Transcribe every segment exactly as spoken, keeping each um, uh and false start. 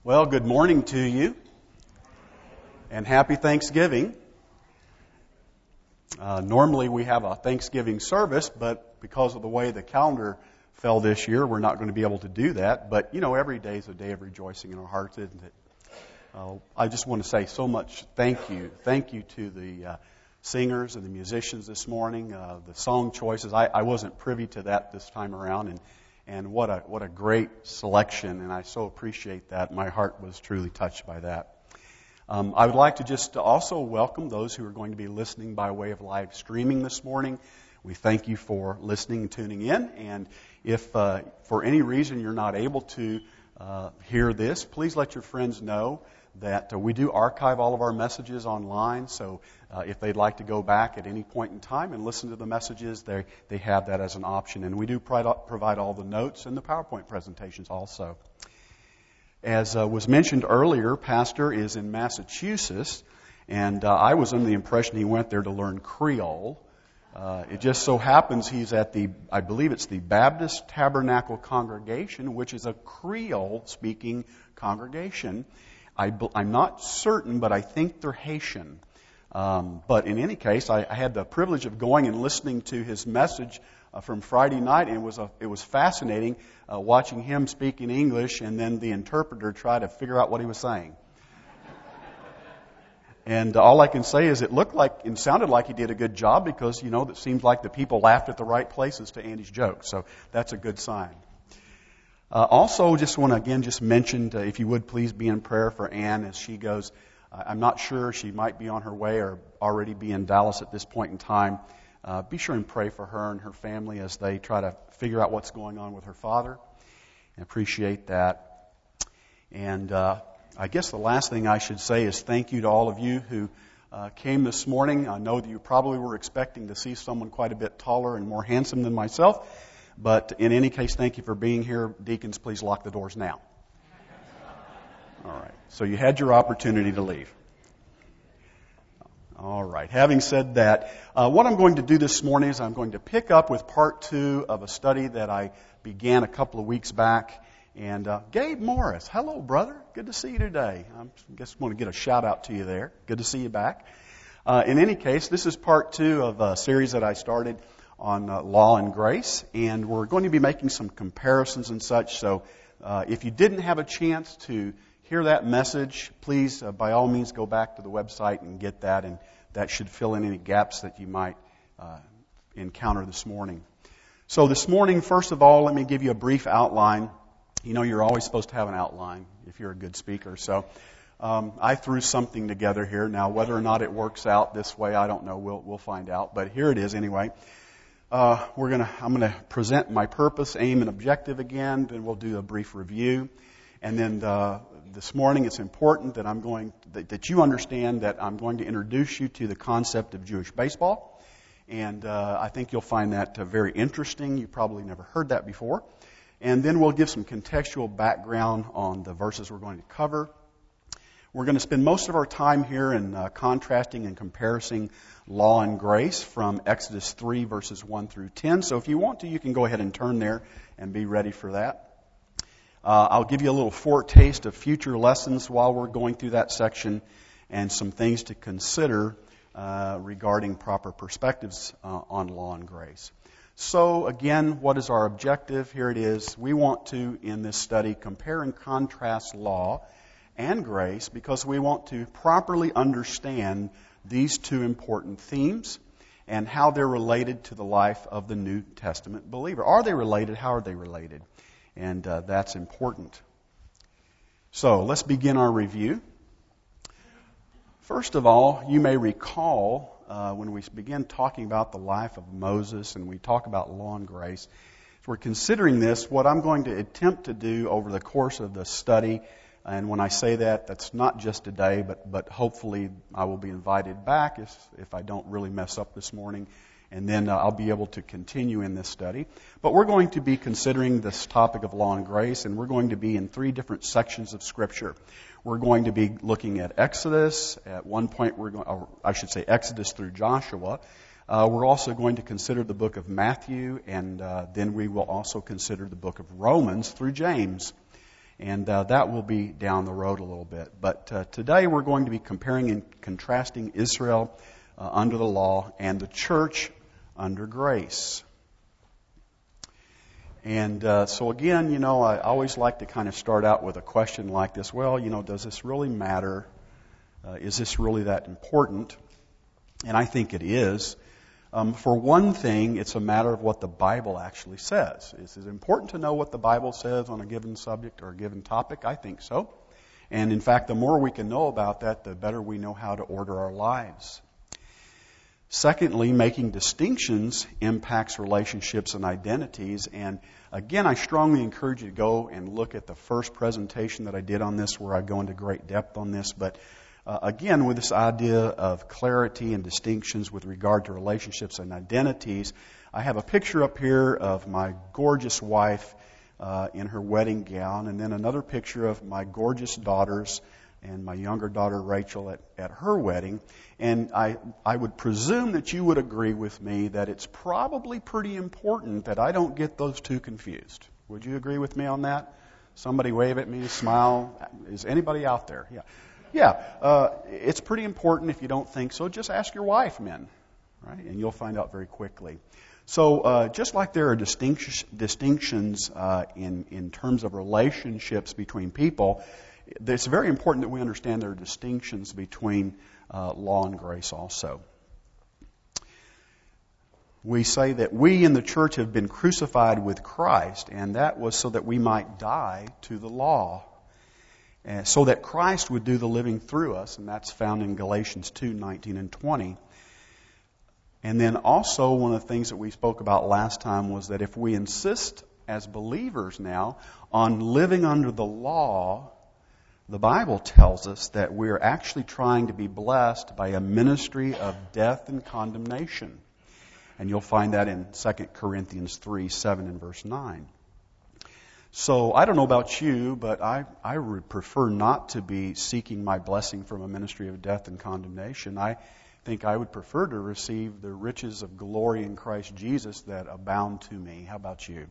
Well, good morning to you, and happy Thanksgiving. Uh, normally we have a Thanksgiving service, but because of the way the calendar fell this year, we're not going to be able to do that. But, you know, every day is a day of rejoicing in our hearts, isn't it? Uh, I just want to say so much thank you. Thank you to the uh, singers and the musicians this morning, uh, the song choices. I, I wasn't privy to that this time around, and And what a what a great selection, and I so appreciate that. My heart was truly touched by that. Um, I would like to just also welcome those who are going to be listening by way of live streaming this morning. We thank you for listening and tuning in. And if uh, for any reason you're not able to uh, hear this, please let your friends know that uh, we do archive all of our messages online. So uh, if they'd like to go back at any point in time and listen to the messages, they they have that as an option. And we do provide all the notes and the PowerPoint presentations also. As uh, was mentioned earlier, Pastor is in Massachusetts, and uh, I was under the impression he went there to learn Creole. Uh, it just so happens he's at the, I believe it's the Baptist Tabernacle Congregation, which is a Creole-speaking congregation. I, I'm not certain, but I think they're Haitian. Um, but in any case, I, I had the privilege of going and listening to his message uh, from Friday night, and it was a, it was fascinating uh, watching him speak in English and then the interpreter try to figure out what he was saying. And all I can say is it looked like and sounded like he did a good job because, you know, it seems like the people laughed at the right places to Andy's jokes. So that's a good sign. Uh, also, just want to again just mention, uh, if you would please be in prayer for Ann as she goes. Uh, I'm not sure, she might be on her way or already be in Dallas at this point in time. Uh, be sure and pray for her and her family as they try to figure out what's going on with her father. I appreciate that. And uh, I guess the last thing I should say is thank you to all of you who uh, came this morning. I know that you probably were expecting to see someone quite a bit taller and more handsome than myself. But in any case, thank you for being here. Deacons, please lock the doors now. All right. So you had your opportunity to leave. All right. Having said that, uh, what I'm going to do this morning is I'm going to pick up with part two of a study that I began a couple of weeks back. And uh, Gabe Morris, hello, brother. Good to see you today. I just want to get a shout out to you there. Good to see you back. Uh, in any case, this is part two of a series that I started on uh, law and grace, and we're going to be making some comparisons and such. So uh, if you didn't have a chance to hear that message, please, uh, by all means, go back to the website and get that, and that should fill in any gaps that you might uh, encounter this morning. So this morning, first of all, let me give you a brief outline. You know, you're always supposed to have an outline if you're a good speaker. So um, I threw something together here. Now, whether or not it works out this way, I don't know. We'll we'll find out. But here it is anyway. Uh, we're gonna. I'm gonna present my purpose, aim, and objective again. Then we'll do a brief review, and then uh, this morning it's important that I'm going that, that you understand that I'm going to introduce you to the concept of Jewish baseball, and uh, I think you'll find that uh, very interesting. You probably never heard that before, and then we'll give some contextual background on the verses we're going to cover. We're going to spend most of our time here in uh, contrasting and comparing law and grace from Exodus three, verses one through ten. So if you want to, you can go ahead and turn there and be ready for that. Uh, I'll give you a little foretaste of future lessons while we're going through that section and some things to consider uh, regarding proper perspectives uh, on law and grace. So again, what is our objective? Here it is. We want to, in this study, compare and contrast law and grace because we want to properly understand these two important themes and how they're related to the life of the New Testament believer. Are they related? How are they related? And uh, that's important. So let's begin our review. First of all, you may recall uh, when we begin talking about the life of Moses and we talk about law and grace, as we're considering this, what I'm going to attempt to do over the course of the study. And when I say that, that's not just today, but but hopefully I will be invited back if, if I don't really mess up this morning. And then uh, I'll be able to continue in this study. But we're going to be considering this topic of law and grace, and we're going to be in three different sections of Scripture. We're going to be looking at Exodus. At one point, we're going, or I should say Exodus through Joshua. Uh, we're also going to consider the book of Matthew, and uh, then we will also consider the book of Romans through James. And uh, that will be down the road a little bit. But uh, today we're going to be comparing and contrasting Israel uh, under the law and the church under grace. And uh, so again, you know, I always like to kind of start out with a question like this. Well, you know, does this really matter? Uh, is this really that important? And I think it is. Um, for one thing, it's a matter of what the Bible actually says. Is it important to know what the Bible says on a given subject or a given topic? I think so. And in fact, the more we can know about that, the better we know how to order our lives. Secondly, making distinctions impacts relationships and identities. And again, I strongly encourage you to go and look at the first presentation that I did on this, where I go into great depth on this. But Uh, again, with this idea of clarity and distinctions with regard to relationships and identities, I have a picture up here of my gorgeous wife uh, in her wedding gown, and then another picture of my gorgeous daughters and my younger daughter Rachel at, at her wedding. And I, I would presume that you would agree with me that it's probably pretty important that I don't get those two confused. Would you agree with me on that? Somebody wave at me, smile. Is anybody out there? Yeah. Yeah, uh, it's pretty important. If you don't think so, just ask your wife, men, right? And you'll find out very quickly. So uh, just like there are distinct- distinctions uh, in, in terms of relationships between people, it's very important that we understand there are distinctions between uh, law and grace also. We say that we in the church have been crucified with Christ, and that was so that we might die to the law, Uh, so that Christ would do the living through us, and that's found in Galatians two, nineteen and twenty. And then also one of the things that we spoke about last time was that if we insist as believers now on living under the law, the Bible tells us that we're actually trying to be blessed by a ministry of death and condemnation. And you'll find that in Second Corinthians three, seven and verse nine. So I don't know about you, but I, I would prefer not to be seeking my blessing from a ministry of death and condemnation. I think I would prefer to receive the riches of glory in Christ Jesus that abound to me. How about you?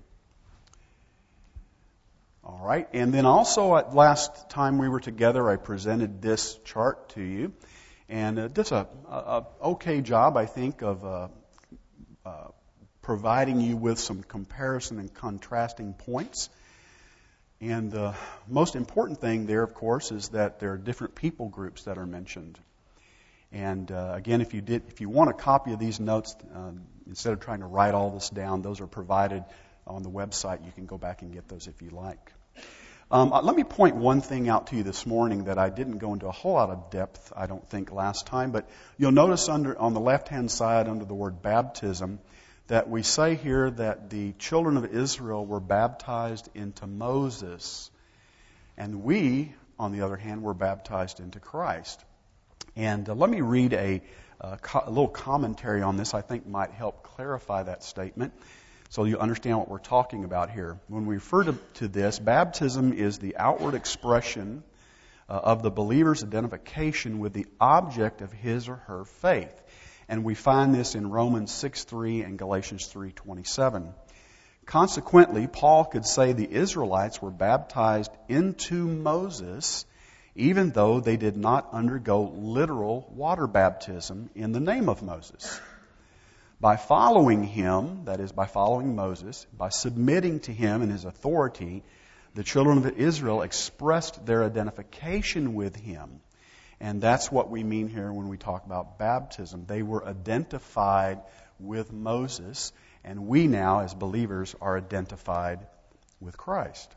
All right. And then also, at last time we were together, I presented this chart to you. And uh, this is a, a, a okay job, I think, of uh, uh, providing you with some comparison and contrasting points. And the most important thing there, of course, is that there are different people groups that are mentioned. And uh, again, if you did, if you want a copy of these notes, uh, instead of trying to write all this down, those are provided on the website. You can go back and get those if you like. Um, uh, let me point one thing out to you this morning that I didn't go into a whole lot of depth, I don't think, last time. But you'll notice under on the left-hand side, under the word baptism, that we say here that the children of Israel were baptized into Moses, and we, on the other hand, were baptized into Christ. And uh, let me read a, uh, co- a little commentary on this I think might help clarify that statement, so you understand what we're talking about here. When we refer to, to this, baptism is the outward expression uh, of the believer's identification with the object of his or her faith. And we find this in Romans six three and Galatians three twenty-seven. Consequently, Paul could say the Israelites were baptized into Moses, even though they did not undergo literal water baptism in the name of Moses. By following him, that is, by following Moses, by submitting to him and his authority, the children of Israel expressed their identification with him. And that's what we mean here when we talk about baptism. They were identified with Moses, and we now, as believers, are identified with Christ.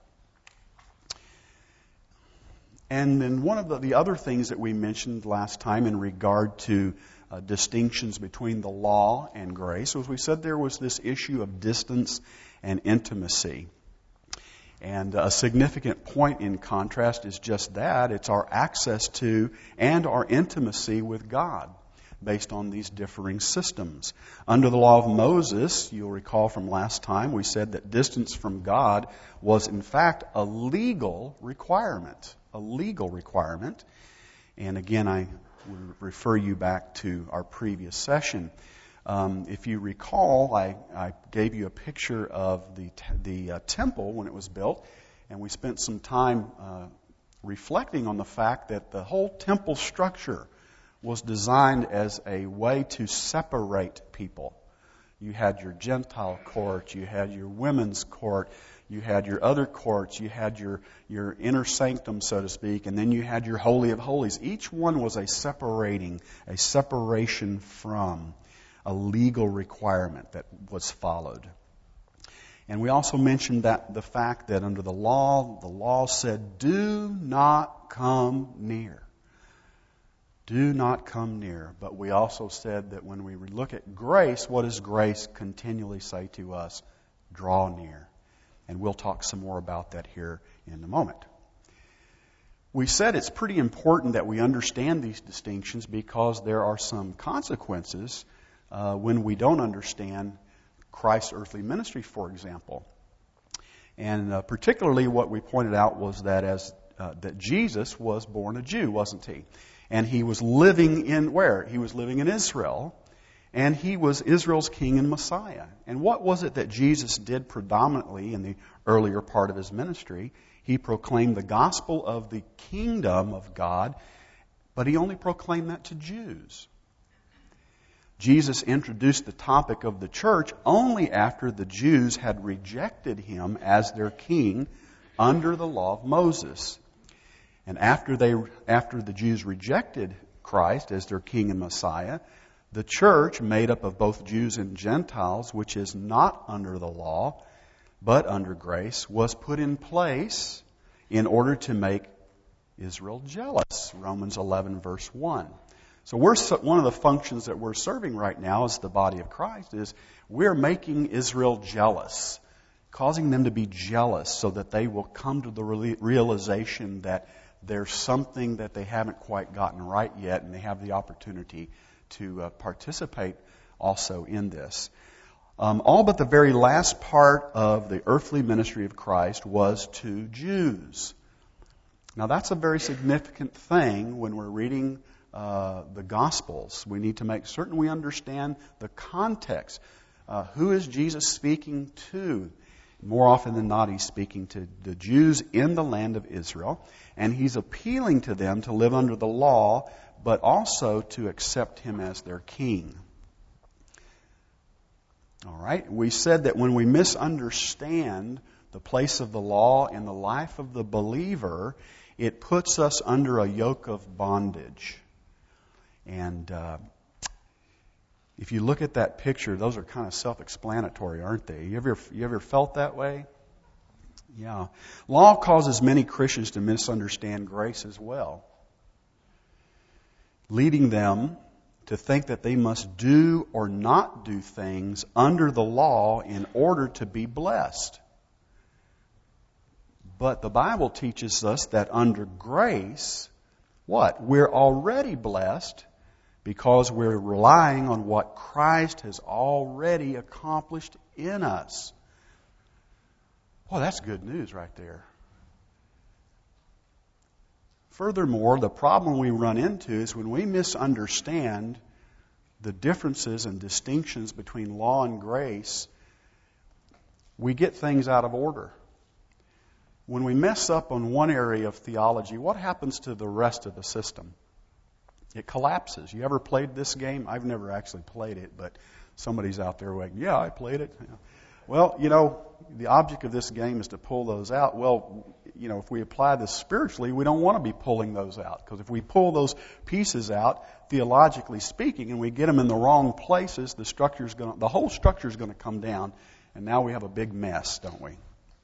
And then one of the, the other things that we mentioned last time in regard to uh, distinctions between the law and grace was we said there was this issue of distance and intimacy. And a significant point in contrast is just that. It's our access to and our intimacy with God based on these differing systems. Under the law of Moses, you'll recall from last time, we said that distance from God was in fact a legal requirement. A legal requirement. And again, I would refer you back to our previous session. Um, if you recall, I, I gave you a picture of the t- the uh, temple when it was built, and we spent some time uh, reflecting on the fact that the whole temple structure was designed as a way to separate people. You had your Gentile court, you had your women's court, you had your other courts, you had your, your inner sanctum, so to speak, and then you had your Holy of Holies. Each one was a separating, a separation from a legal requirement that was followed. And we also mentioned that the fact that under the law, the law said, do not come near. Do not come near. But we also said that when we look at grace, what does grace continually say to us? Draw near. And we'll talk some more about that here in a moment. We said it's pretty important that we understand these distinctions because there are some consequences uh, when we don't understand Christ's earthly ministry, for example. And uh, particularly what we pointed out was that as uh, that Jesus was born a Jew, wasn't he? And he was living in where? He was living in Israel. And he was Israel's king and Messiah. And what was it that Jesus did predominantly in the earlier part of his ministry? He proclaimed the gospel of the kingdom of God, but he only proclaimed that to Jews. Jesus introduced the topic of the church only after the Jews had rejected him as their king under the law of Moses. And after they, after the Jews rejected Christ as their king and Messiah, the church, made up of both Jews and Gentiles, which is not under the law, but under grace, was put in place in order to make Israel jealous. Romans eleven, verse one. So we're one of the functions that we're serving right now as the body of Christ is we're making Israel jealous, causing them to be jealous so that they will come to the realization that there's something that they haven't quite gotten right yet, and they have the opportunity to uh, participate also in this. Um, all but the very last part of the earthly ministry of Christ was to Jews. Now that's a very significant thing when we're reading uh, the Gospels. We need to make certain we understand the context. Uh, who is Jesus speaking to? More often than not, he's speaking to the Jews in the land of Israel, and he's appealing to them to live under the law, but also to accept him as their king. All right. We said that when we misunderstand the place of the law in the life of the believer, it puts us under a yoke of bondage. And uh, if you look at that picture, those are kind of self-explanatory, aren't they? You ever, you ever felt that way? Yeah. Law causes many Christians to misunderstand grace as well, leading them to think that they must do or not do things under the law in order to be blessed. But the Bible teaches us that under grace, what? We're already blessed because we're relying on what Christ has already accomplished in us. Well, that's good news right there. Furthermore, the problem we run into is when we misunderstand the differences and distinctions between law and grace, we get things out of order. When we mess up on one area of theology, what happens to the rest of the system? It collapses. You ever played this game? I've never actually played it, but somebody's out there going, yeah, I played it. Well, you know, the object of this game is to pull those out. Well, you know, if we apply this spiritually, we don't want to be pulling those out. Because if we pull those pieces out, theologically speaking, and we get them in the wrong places, the structure's going to, the whole structure is going to come down, and now we have a big mess, don't we?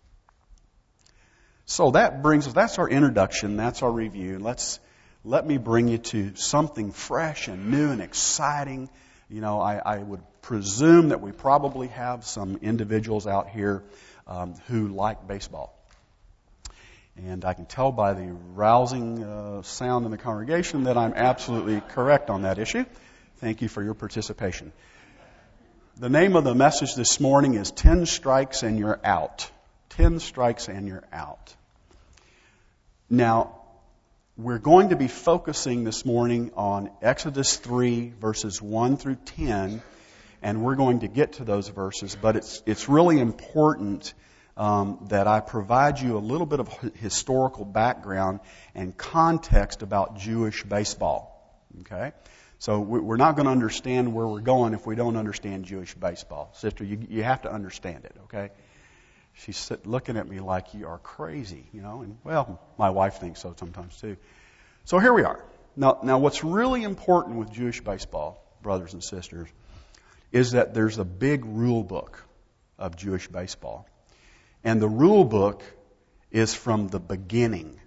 So that brings us, that's our introduction, that's our review. Let's, let me bring you to something fresh and new and exciting. You know, I, I would presume that we probably have some individuals out here um, who like baseball. And I can tell by the rousing uh, sound in the congregation that I'm absolutely correct on that issue. Thank you for your participation. The name of the message this morning is Ten Strikes and You're Out. Ten strikes and you're out. Now, we're going to be focusing this morning on Exodus three, verses one through ten, and we're going to get to those verses, but it's it's really important um, that I provide you a little bit of historical background and context about Jewish baseball. Okay? So we're not going to understand where we're going if we don't understand Jewish baseball. Sister, you, you have to understand it, okay? She's looking at me like you are crazy, you know, and well, my wife thinks so sometimes too. So here we are. Now, now what's really important with Jewish baseball, brothers and sisters, is that there's a big rule book of Jewish baseball. And the rule book is from the beginning.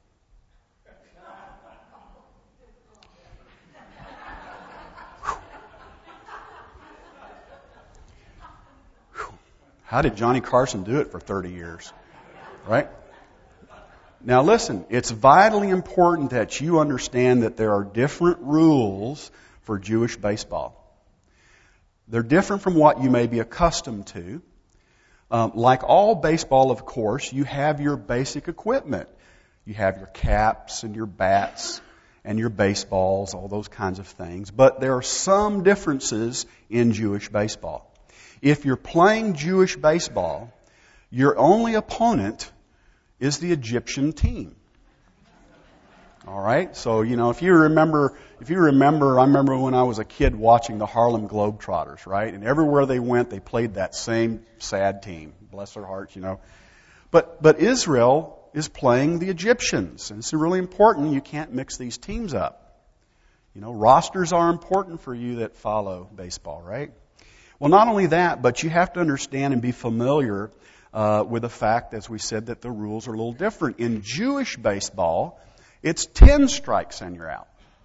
How did Johnny Carson do it for thirty years? Right? Now listen, it's vitally important that you understand that there are different rules for Jewish baseball. They're different from what you may be accustomed to. Um, like all baseball, of course, you have your basic equipment. You have your caps and your bats and your baseballs, all those kinds of things. But there are some differences in Jewish baseball. If you're playing Jewish baseball, your only opponent is the Egyptian team. All right? So, you know, if you remember, if you remember, I remember when I was a kid watching the Harlem Globetrotters, right? And everywhere they went, they played that same sad team. Bless their hearts, you know. But, but Israel is playing the Egyptians. And it's really important. You can't mix these teams up. You know, rosters are important for you that follow baseball, right? Well, not only that, but you have to understand and be familiar uh, with the fact, as we said, that the rules are a little different. In Jewish baseball, it's ten strikes and you're out.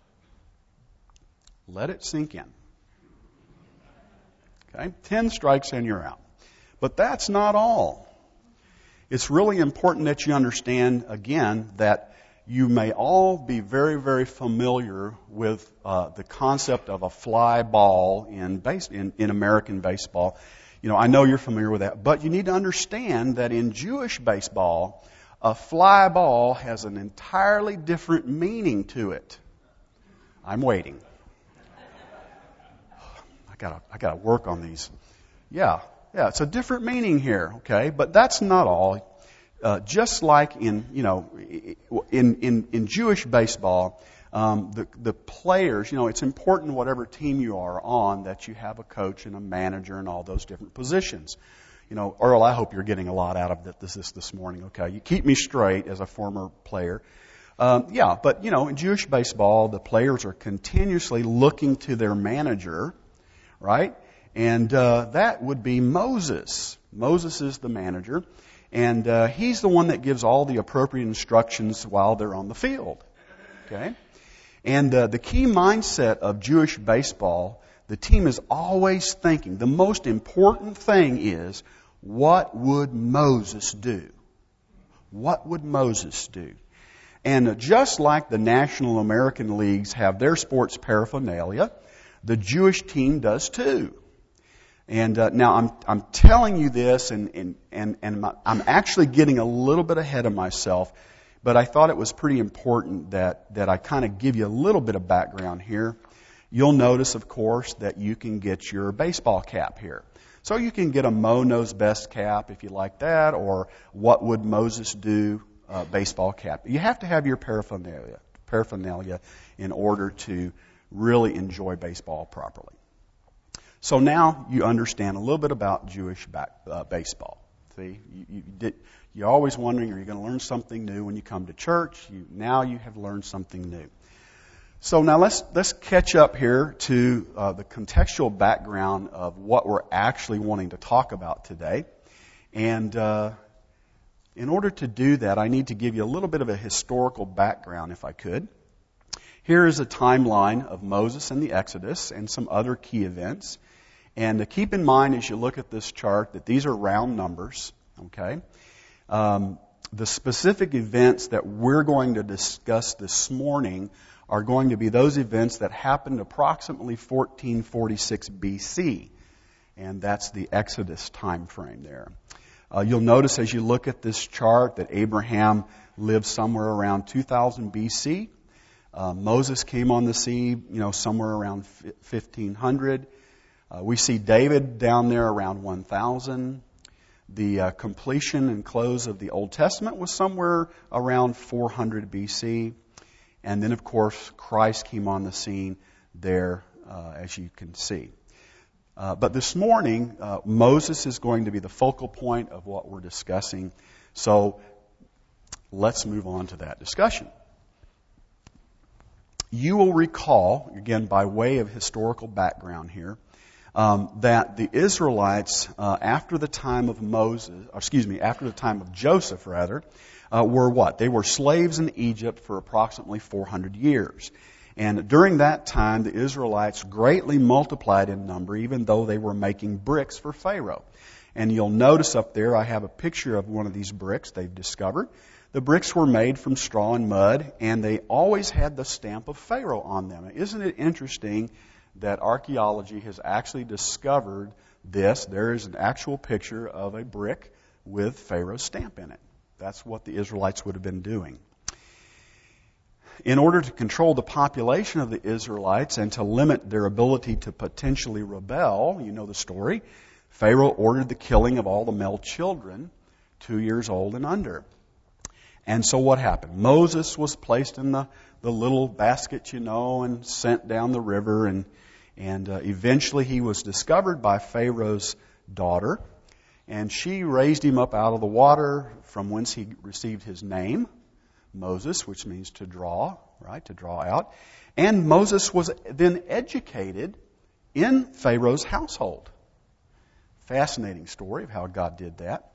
Let it sink in. Okay? Ten strikes and you're out. But that's not all. It's really important that you understand, again, that you may all be very, very familiar with uh, the concept of a fly ball in, base, in, in American baseball. You know, I know you're familiar with that. But you need to understand that in Jewish baseball, a fly ball has an entirely different meaning to it. I'm waiting. I gotta, I gotta work on these. Yeah, yeah, it's a different meaning here, okay? But that's not all. Uh, just like in, you know, in in, in Jewish baseball, um, the the players, you know, it's important whatever team you are on that you have a coach and a manager and all those different positions. You know, Earl, I hope you're getting a lot out of this this, this morning, okay? You keep me straight as a former player. Um, yeah, but, you know, in Jewish baseball, the players are continuously looking to their manager, right? And uh, that would be Moses. Moses is the manager, and uh, he's the one that gives all the appropriate instructions while they're on the field, okay? And uh, the key mindset of Jewish baseball, the team is always thinking, the most important thing is, what would Moses do? What would Moses do? And just like the National American Leagues have their sports paraphernalia, the Jewish team does too. And uh, now I'm I'm telling you this, and and and, and I'm actually getting a little bit ahead of myself, but I thought it was pretty important that that I kind of give you a little bit of background here. You'll notice, of course, that you can get your baseball cap here. So you can get a Mo Knows Best cap if you like that, or What Would Moses Do uh, baseball cap. You have to have your paraphernalia, paraphernalia in order to really enjoy baseball properly. So now you understand a little bit about Jewish back, uh, baseball. See, you, you did, you're always wondering, are you going to learn something new when you come to church? You, now you have learned something new. So now let's let's catch up here to uh, the contextual background of what we're actually wanting to talk about today. And uh, in order to do that, I need to give you a little bit of a historical background, if I could. Here is a timeline of Moses and the Exodus and some other key events. And to keep in mind as you look at this chart that these are round numbers, okay? Um, the specific events that we're going to discuss this morning are going to be those events that happened approximately fourteen forty-six B C. And that's the Exodus time frame there. Uh, you'll notice as you look at this chart that Abraham lived somewhere around two thousand B C. Uh, Moses came on the scene, you know, somewhere around fifteen hundred. Uh, we see David down there around one thousand. The uh, completion and close of the Old Testament was somewhere around four hundred B C. And then, of course, Christ came on the scene there, uh, as you can see. Uh, but this morning, uh, Moses is going to be the focal point of what we're discussing. So let's move on to that discussion. You will recall, again, by way of historical background here, um, that the Israelites, uh, after the time of Moses, or excuse me, after the time of Joseph, rather, uh, were what? They were slaves in Egypt for approximately four hundred years. And during that time, the Israelites greatly multiplied in number, even though they were making bricks for Pharaoh. And you'll notice up there, I have a picture of one of these bricks they've discovered. The bricks were made from straw and mud, and they always had the stamp of Pharaoh on them. Isn't it interesting that archaeology has actually discovered this? There is an actual picture of a brick with Pharaoh's stamp in it. That's what the Israelites would have been doing. In order to control the population of the Israelites and to limit their ability to potentially rebel, you know the story, Pharaoh ordered the killing of all the male children two years old and under. And so what happened? Moses was placed in the, the little basket, you know, and sent down the river. And, and uh, eventually he was discovered by Pharaoh's daughter. And she raised him up out of the water, from whence he received his name, Moses, which means to draw, right, to draw out. And Moses was then educated in Pharaoh's household. Fascinating story of how God did that.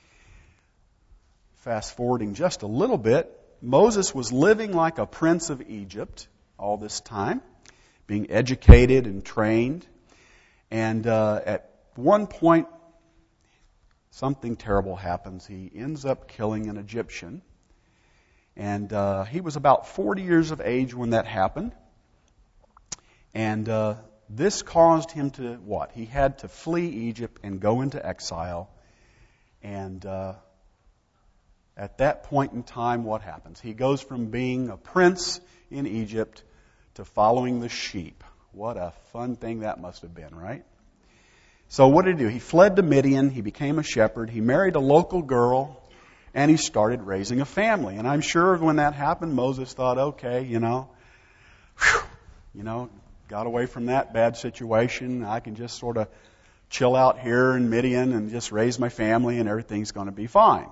Fast forwarding just a little bit, Moses was living like a prince of Egypt all this time, being educated and trained. And uh, at one point, something terrible happens. He ends up killing an Egyptian. And uh, he was about forty years of age when that happened. And uh, this caused him to what? He had to flee Egypt and go into exile. And uh, at that point in time, what happens? He goes from being a prince in Egypt to following the sheep. What a fun thing that must have been, right? So what did he do? He fled to Midian. He became a shepherd. He married a local girl. And he started raising a family. And I'm sure when that happened, Moses thought, okay, you know, whew, you know, got away from that bad situation. I can just sort of chill out here in Midian and just raise my family and everything's going to be fine.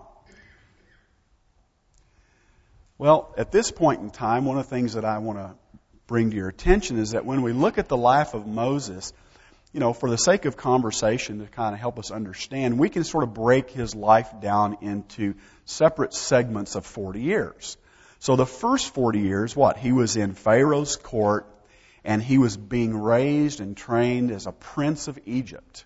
Well, at this point in time, one of the things that I want to bring to your attention is that when we look at the life of Moses, you know, for the sake of conversation to kind of help us understand, we can sort of break his life down into separate segments of forty years. So the first forty years, what? He was in Pharaoh's court and he was being raised and trained as a prince of Egypt.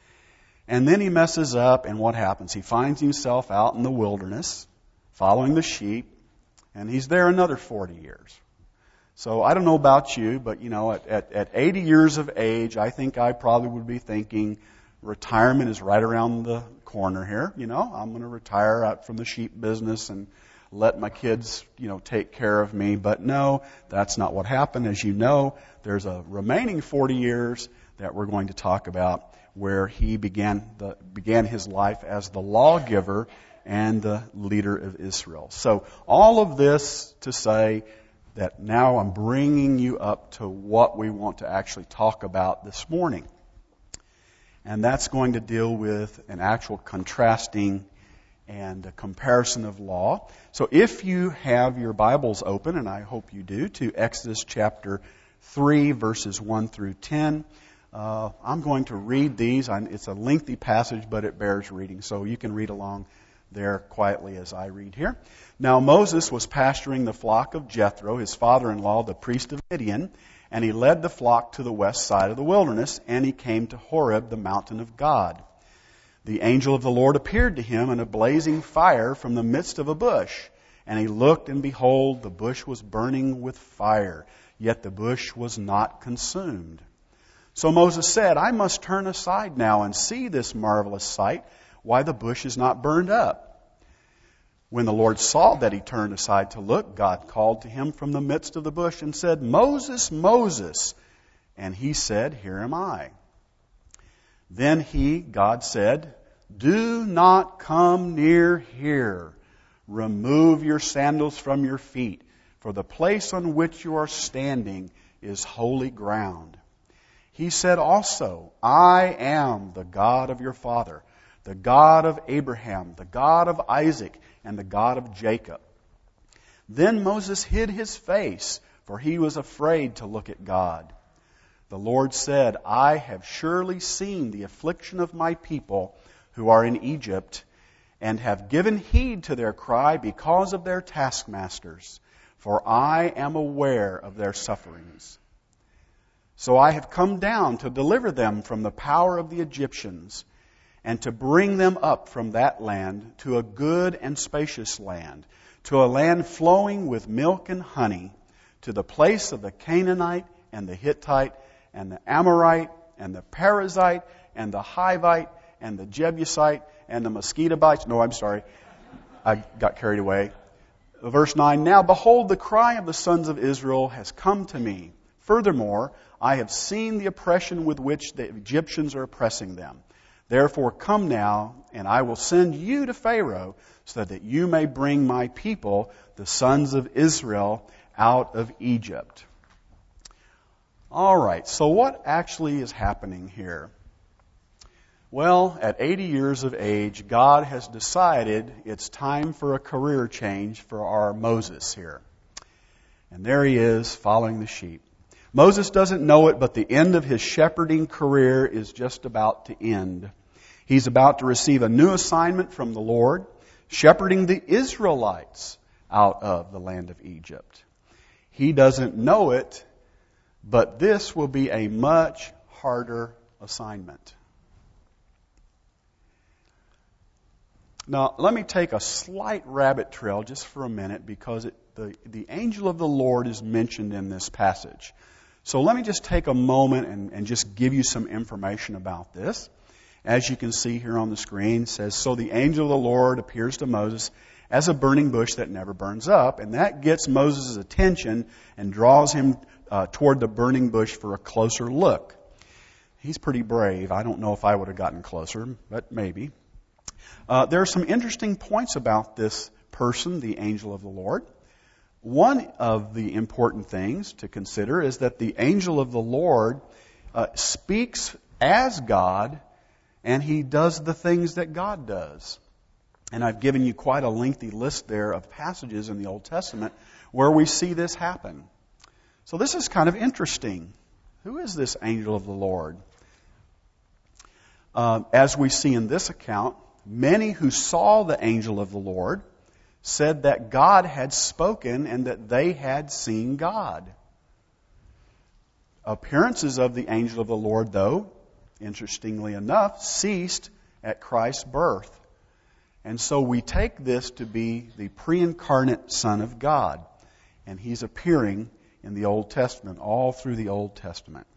And then he messes up and what happens? He finds himself out in the wilderness following the sheep and he's there another forty years. So I don't know about you, but you know, at, at, at eighty years of age, I think I probably would be thinking retirement is right around the corner here. You know, I'm going to retire out from the sheep business and let my kids, you know, take care of me. But no, that's not what happened. As you know, there's a remaining forty years that we're going to talk about where he began the began his life as the lawgiver and the leader of Israel. So all of this to say that now I'm bringing you up to what we want to actually talk about this morning. And that's going to deal with an actual contrasting and a comparison of law. So if you have your Bibles open, and I hope you do, to Exodus chapter three, verses one through ten, uh, I'm going to read these. It's a lengthy passage, but it bears reading. So you can read along there quietly as I read here. Now Moses was pasturing the flock of Jethro, his father-in-law, the priest of Midian, and he led the flock to the west side of the wilderness, and he came to Horeb, the mountain of God. The angel of the Lord appeared to him in a blazing fire from the midst of a bush, and he looked, and behold, the bush was burning with fire, yet the bush was not consumed. So Moses said, I must turn aside now and see this marvelous sight, why the bush is not burned up. When the Lord saw that he turned aside to look, God called to him from the midst of the bush and said, Moses, Moses. And he said, Here am I. Then he, God said, "Do not come near here. Remove your sandals from your feet, for the place on which you are standing is holy ground." He said also, "I am the God of your father, the God of Abraham, the God of Isaac, and the God of Jacob." Then Moses hid his face, for he was afraid to look at God. The Lord said, "I have surely seen the affliction of my people who are in Egypt, and have given heed to their cry because of their taskmasters, for I am aware of their sufferings. So I have come down to deliver them from the power of the Egyptians, and to bring them up from that land to a good and spacious land, to a land flowing with milk and honey, to the place of the Canaanite and the Hittite and the Amorite and the Perizzite and the Hivite and the Jebusite and the Mosquitobites. No, I'm sorry. I got carried away. Verse nine, "Now behold, the cry of the sons of Israel has come to me. Furthermore, I have seen the oppression with which the Egyptians are oppressing them. Therefore come now, and I will send you to Pharaoh, so that you may bring my people, the sons of Israel, out of Egypt." All right, so what actually is happening here? Well, at eighty years of age, God has decided it's time for a career change for our Moses here. And there he is, following the sheep. Moses doesn't know it, but the end of his shepherding career is just about to end. He's about to receive a new assignment from the Lord, shepherding the Israelites out of the land of Egypt. He doesn't know it, but this will be a much harder assignment. Now, let me take a slight rabbit trail just for a minute, because it, the, the angel of the Lord is mentioned in this passage. So let me just take a moment and, and just give you some information about this. As you can see here on the screen, it says, "So the angel of the Lord appears to Moses as a burning bush that never burns up." And that gets Moses' attention and draws him uh, toward the burning bush for a closer look. He's pretty brave. I don't know if I would have gotten closer, but maybe. Uh, there are some interesting points about this person, the angel of the Lord. One of the important things to consider is that the angel of the Lord uh, speaks as God, and he does the things that God does. And I've given you quite a lengthy list there of passages in the Old Testament where we see this happen. So this is kind of interesting. Who is this angel of the Lord? Uh, as we see in this account, many who saw the angel of the Lord said that God had spoken and that they had seen God. Appearances of the angel of the Lord, though, interestingly enough, ceased at Christ's birth. And so we take this to be the pre-incarnate Son of God. And he's appearing in the Old Testament, all through the Old Testament.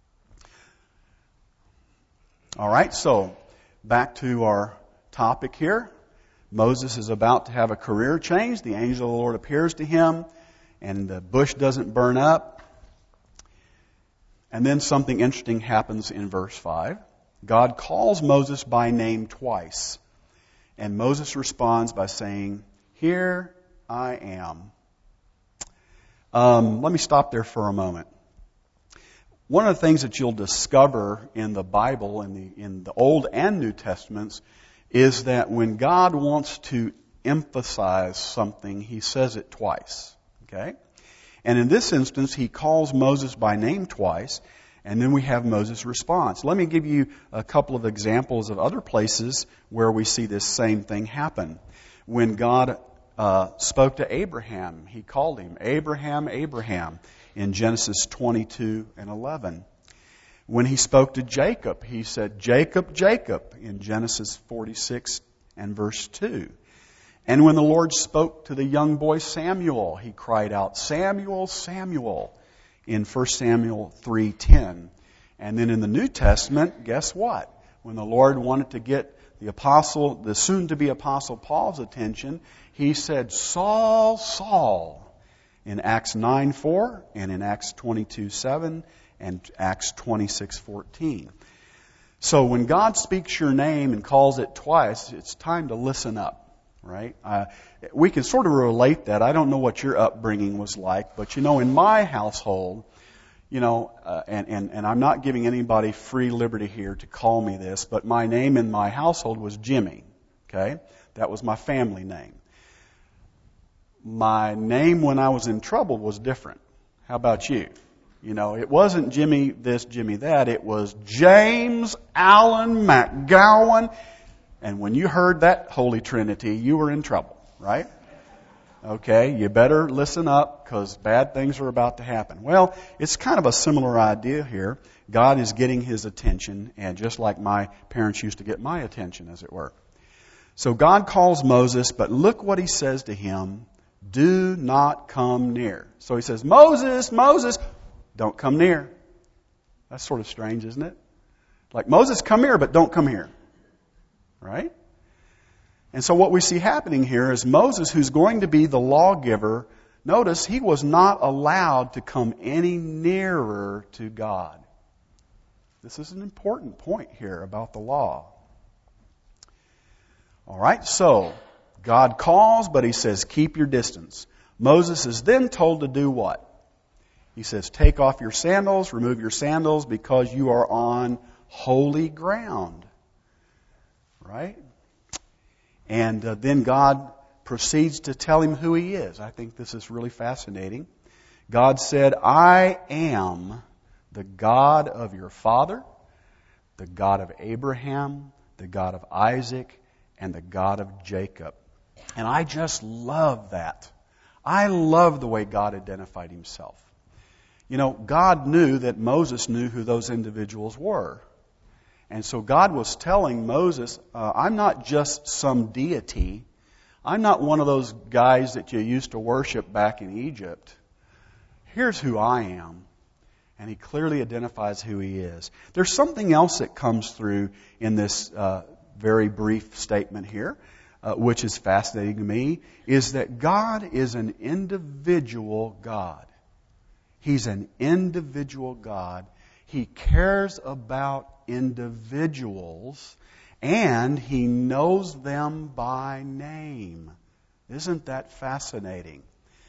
All right, so back to our topic here. Moses is about to have a career change. The angel of the Lord appears to him, and the bush doesn't burn up. And then something interesting happens in verse five. God calls Moses by name twice. And Moses responds by saying, "Here I am." Um, let me stop there for a moment. One of the things that you'll discover in the Bible, in the, in the Old and New Testaments, is that when God wants to emphasize something, he says it twice. Okay? And in this instance, he calls Moses by name twice, and then we have Moses' response. Let me give you a couple of examples of other places where we see this same thing happen. When God uh, spoke to Abraham, he called him Abraham, Abraham, in Genesis twenty-two and eleven. When he spoke to Jacob, he said, "Jacob, Jacob," in Genesis forty-six and verse two. And when the Lord spoke to the young boy Samuel, he cried out, "Samuel, Samuel," in First Samuel three ten. And then in the New Testament, guess what? When the Lord wanted to get the apostle, the soon-to-be apostle Paul's attention, he said, "Saul, Saul," in Acts nine four and in Acts twenty-two seven and Acts twenty-six fourteen. So when God speaks your name and calls it twice, it's time to listen up, right? Uh, we can sort of relate that. I don't know what your upbringing was like, but you know, in my household, you know, uh, and, and, and I'm not giving anybody free liberty here to call me this, but my name in my household was Jimmy, okay? That was my family name. My name when I was in trouble was different. How about you? You know, it wasn't Jimmy this, Jimmy that. It was James Allen McGowan. And when you heard that Holy Trinity, you were in trouble, right? Okay, you better listen up because bad things are about to happen. Well, it's kind of a similar idea here. God is getting His attention, and just like my parents used to get my attention, as it were. So God calls Moses, but look what He says to him. Do not come near. So He says, Moses, Moses, don't come near. That's sort of strange, isn't it? Like, Moses, come here, but don't come here. Right? And so what we see happening here is Moses, who's going to be the lawgiver, notice he was not allowed to come any nearer to God. This is an important point here about the law. All right, so God calls, but He says, keep your distance. Moses is then told to do what? He says, take off your sandals, remove your sandals, because you are on holy ground. Right? And uh, then God proceeds to tell him who He is. I think this is really fascinating. God said, I am the God of your father, the God of Abraham, the God of Isaac, and the God of Jacob. And I just love that. I love the way God identified Himself. You know, God knew that Moses knew who those individuals were. And so God was telling Moses, uh, I'm not just some deity. I'm not one of those guys that you used to worship back in Egypt. Here's who I am. And He clearly identifies who He is. There's something else that comes through in this uh, very brief statement here, uh, which is fascinating to me, is that God is an individual God. He's an individual God. He cares about individuals, and He knows them by name. Isn't that fascinating?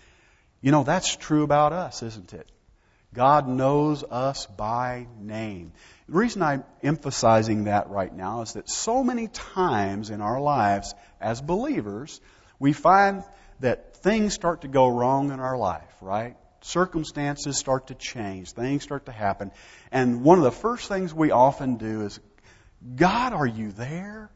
You know, that's true about us, isn't it? God knows us by name. The reason I'm emphasizing that right now is that so many times in our lives as believers, we find that things start to go wrong in our life, right? Circumstances start to change. Things start to happen. And one of the first things we often do is, God, are you there?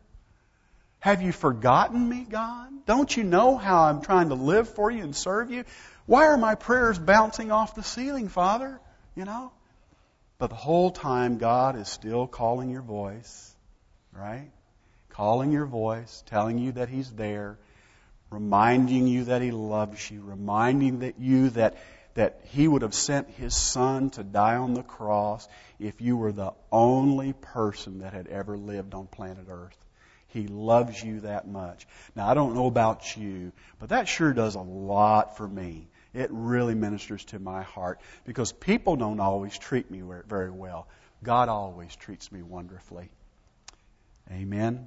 Have you forgotten me, God? Don't you know how I'm trying to live for you and serve you? Why are my prayers bouncing off the ceiling, Father? You know? But the whole time, God is still calling your voice, right? Calling your voice, telling you that He's there, reminding you that He loves you, reminding that you that that He would have sent His Son to die on the cross if you were the only person that had ever lived on planet Earth. He loves you that much. Now, I don't know about you, but that sure does a lot for me. It really ministers to my heart because people don't always treat me very well. God always treats me wonderfully. Amen.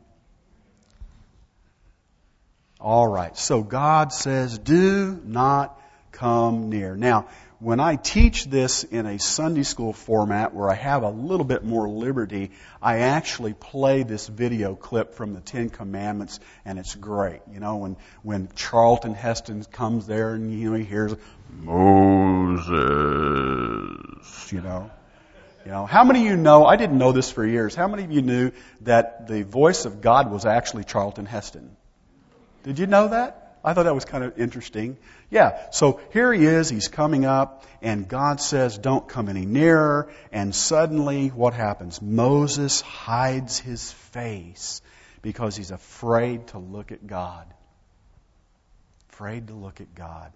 All right, so God says, do not come near. Now, when I teach this in a Sunday school format where I have a little bit more liberty, I actually play this video clip from the Ten Commandments, and it's great. You know, when, when Charlton Heston comes there and, you know, he hears, Moses, you know. You know, how many of you know, I didn't know this for years, how many of you knew that the voice of God was actually Charlton Heston? Did you know that? I thought that was kind of interesting. Yeah, so here he is, he's coming up, and God says, don't come any nearer. And suddenly, what happens? Moses hides his face because he's afraid to look at God. Afraid to look at God.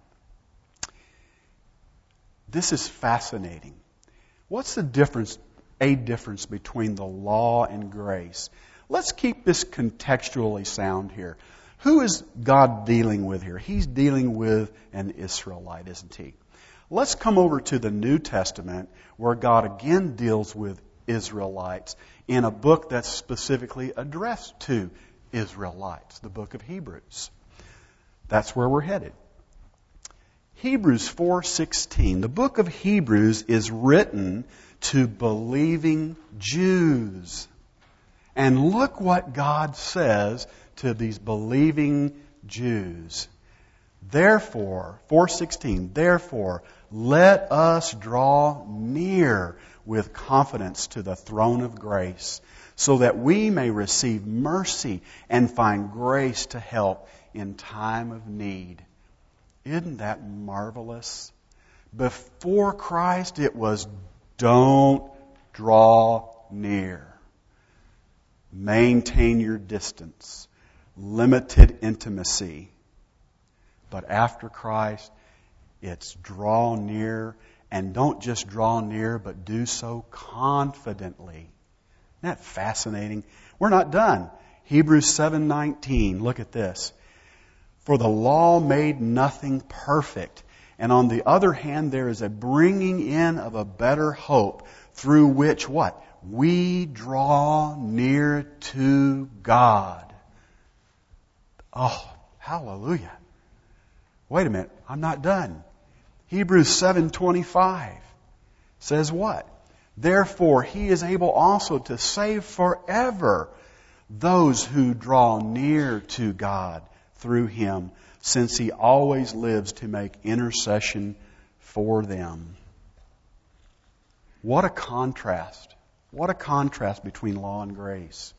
This is fascinating. What's the difference, a difference between the law and grace? Let's keep this contextually sound here. Who is God dealing with here? He's dealing with an Israelite, isn't He? Let's come over to the New Testament where God again deals with Israelites in a book that's specifically addressed to Israelites, the book of Hebrews. That's where we're headed. Hebrews four sixteen. The book of Hebrews is written to believing Jews. And look what God says to these believing Jews. Therefore, four sixteen, therefore, let us draw near with confidence to the throne of grace, so that we may receive mercy and find grace to help in time of need. Isn't that marvelous? Before Christ, it was don't draw near. Maintain your distance. Limited intimacy. But after Christ, it's draw near, and don't just draw near, but do so confidently. Isn't that fascinating? We're not done. Hebrews seven nineteen, look at this. For the law made nothing perfect, and on the other hand, there is a bringing in of a better hope, through which what? We draw near to God. Oh, hallelujah. Wait a minute, I'm not done. Hebrews seven twenty-five says what? Therefore, He is able also to save forever those who draw near to God through Him, since He always lives to make intercession for them. What a contrast. What a contrast between law and grace.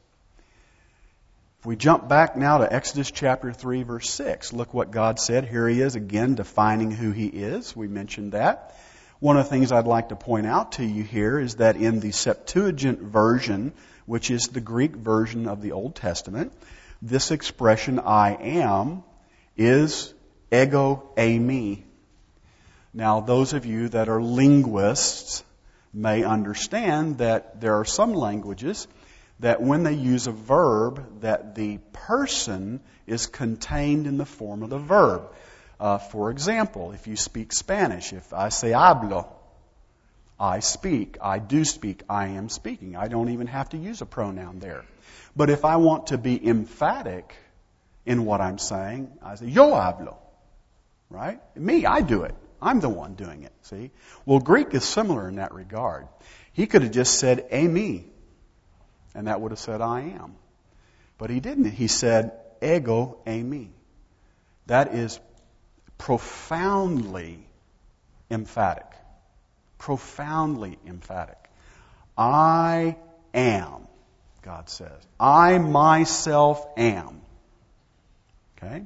If we jump back now to Exodus chapter three, verse six, look what God said. Here He is again defining who He is. We mentioned that. One of the things I'd like to point out to you here is that in the Septuagint version, which is the Greek version of the Old Testament, this expression, I am, is ego eimi. Now, those of you that are linguists may understand that there are some languages that when they use a verb, that the person is contained in the form of the verb. Uh, for example, if you speak Spanish, if I say hablo, I speak, I do speak, I am speaking. I don't even have to use a pronoun there. But if I want to be emphatic in what I'm saying, I say yo hablo, right? Me, I do it. I'm the one doing it, see? Well, Greek is similar in that regard. He could have just said eimi, and that would have said I am. But he didn't. He said ego eimi. That is profoundly emphatic. Profoundly emphatic. I am, God says. I myself am. Okay?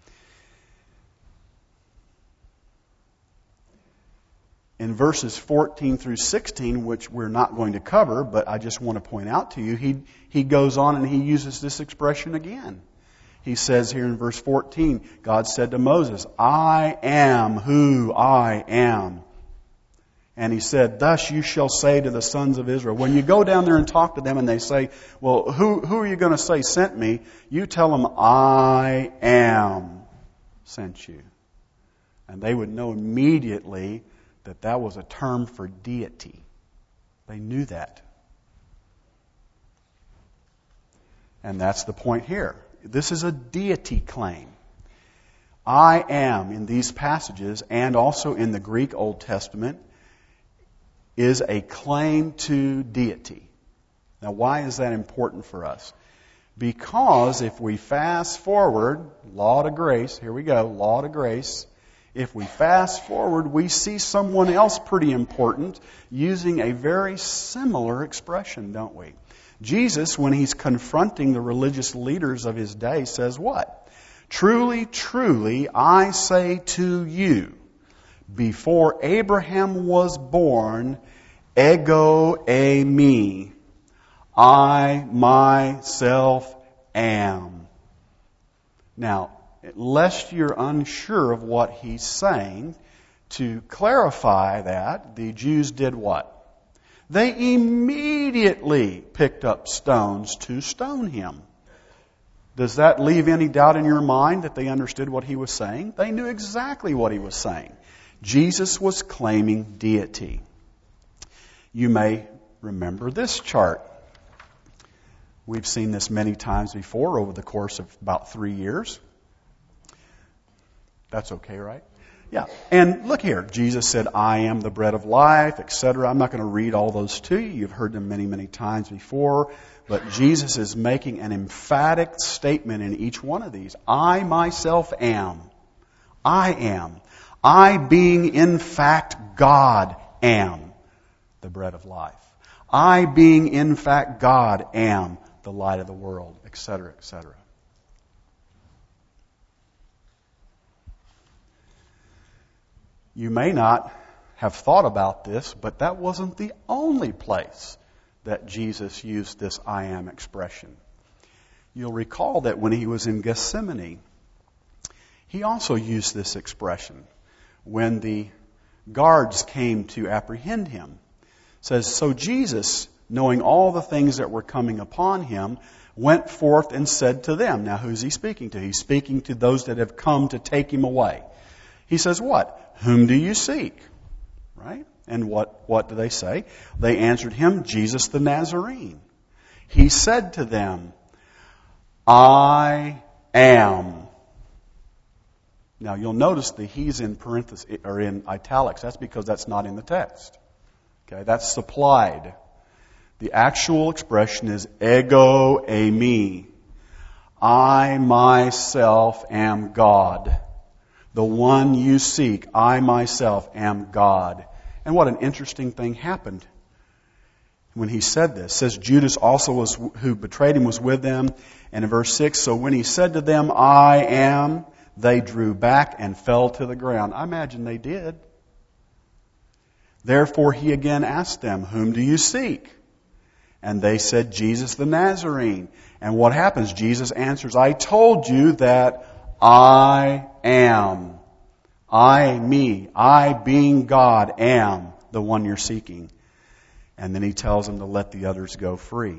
In verses fourteen through sixteen, which we're not going to cover, but I just want to point out to you, he, he goes on and he uses this expression again. He says here in verse fourteen, God said to Moses, I am who I am. And He said, thus you shall say to the sons of Israel. When you go down there and talk to them and they say, well, who, who are you going to say sent me? You tell them, I am sent you. And they would know immediately that that was a term for deity. They knew that. And that's the point here. This is a deity claim. I am, in these passages, and also in the Greek Old Testament, is a claim to deity. Now, why is that important for us? Because if we fast forward, law to grace, here we go, law to grace. If we fast forward, we see someone else pretty important using a very similar expression, don't we? Jesus, when He's confronting the religious leaders of His day, says what? Truly, truly, I say to you, before Abraham was born, ego eimi, I myself am. Now, lest you're unsure of what He's saying, to clarify that, the Jews did what? They immediately picked up stones to stone Him. Does that leave any doubt in your mind that they understood what He was saying? They knew exactly what He was saying. Jesus was claiming deity. You may remember this chart. We've seen this many times before over the course of about three years. That's okay, right? Yeah. And look here. Jesus said, I am the bread of life, et cetera. I'm not going to read all those to you. You've heard them many, many times before. But Jesus is making an emphatic statement in each one of these. I myself am. I am. I being in fact God am the bread of life. I being in fact God am the light of the world, et cetera, et cetera. You may not have thought about this, but that wasn't the only place that Jesus used this I am expression. You'll recall that when he was in Gethsemane, he also used this expression when the guards came to apprehend him. It says, so Jesus, knowing all the things that were coming upon him, went forth and said to them. Now who's he speaking to? He's speaking to those that have come to take him away. He says what? Whom do you seek? Right? And what, what do they say? They answered him, Jesus the Nazarene. He said to them, I am. Now you'll notice that he's in parentheses or in italics. That's because that's not in the text. Okay, that's supplied. The actual expression is ego eimi. I myself am God. The one you seek, I myself am God. And what an interesting thing happened when he said this. It says Judas also was who betrayed him was with them. And in verse six, so when he said to them, I am, they drew back and fell to the ground. I imagine they did. Therefore he again asked them, whom do you seek? And they said, Jesus the Nazarene. And what happens? Jesus answers, I told you that I am. I, me, I being God am the one you're seeking. And then he tells them to let the others go free.